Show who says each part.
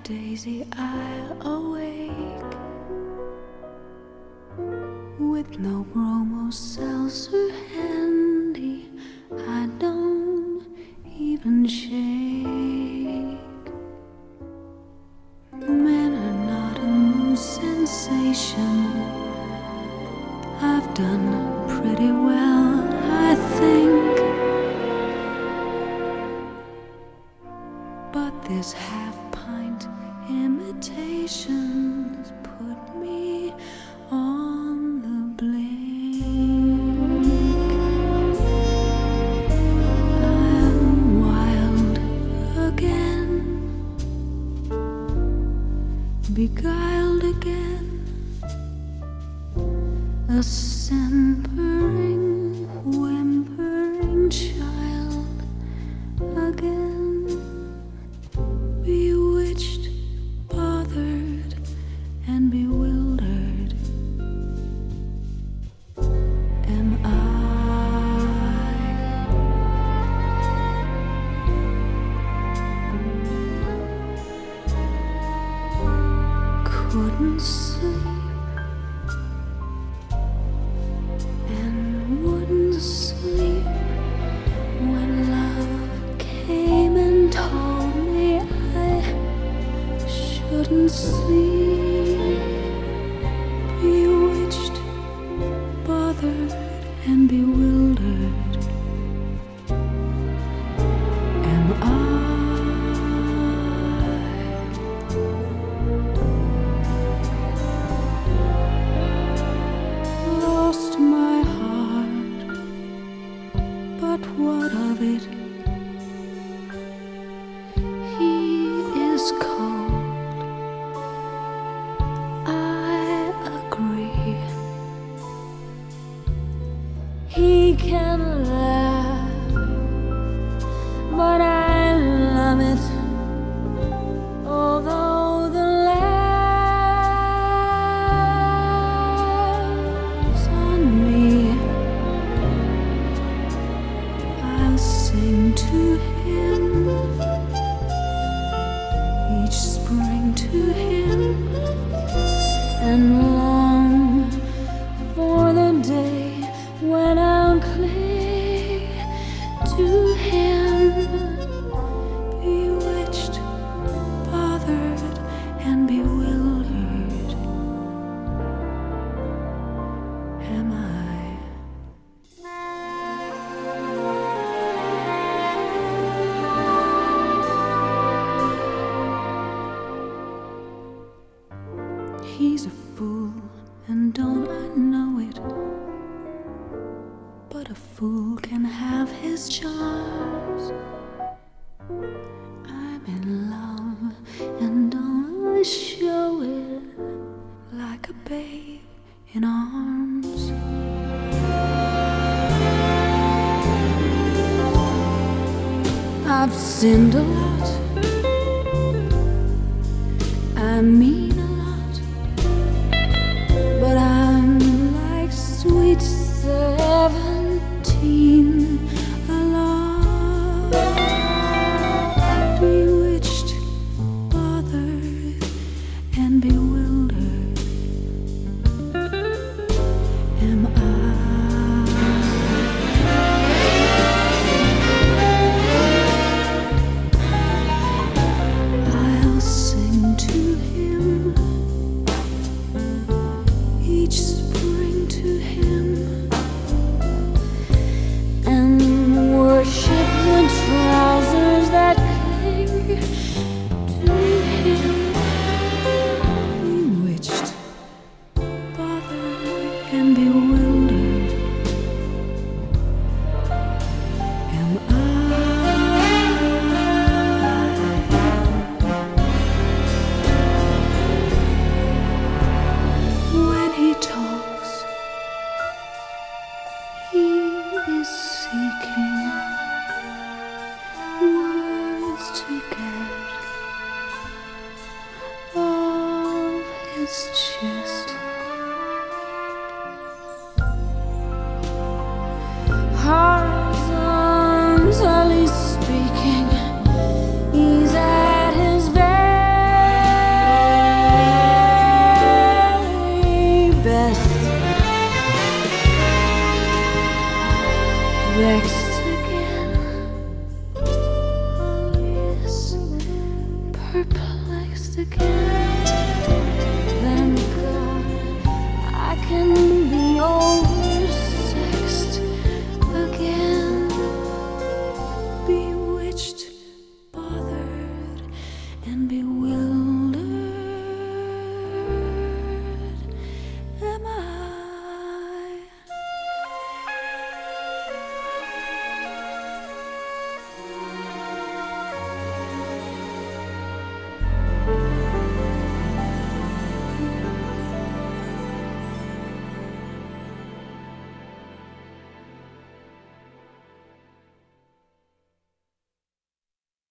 Speaker 1: daisy I'll awake with no bromo seltzer handy. I don't even shake. Men are not a new sensation. I've done pretty well, I think. But this half-pint imitations put me on the blink. I'm wild again, beguiled again, a simpering, whimpering child again. Bewitched, bothered, and bewildered am I. Couldn't sleep and wouldn't sleep when love came and told me shouldn't sleep. Bewitched, bothered, and bewildered am I. Lost my heart, but what of it? He is cold, he can laugh, but I love it. Although the laughs on me, I'll sing to him each spring, to him, and long for the day when I'll cling to him. Bewitched, bothered, and bewildered am I. He's a fool, and don't I know it? But a fool can have his charms. I'm in love, and don't I show it like a babe in arms? I've sinned a lot, I mean a lot, but I'm like sweet 17, alone, bewitched, bothered, and bewildered am I. I'll sing to him each spring, to him, and worship the trousers that cling to him. Bewitched, bothered, and bewildered am I. When he talks, he is seeking words to get off his chest.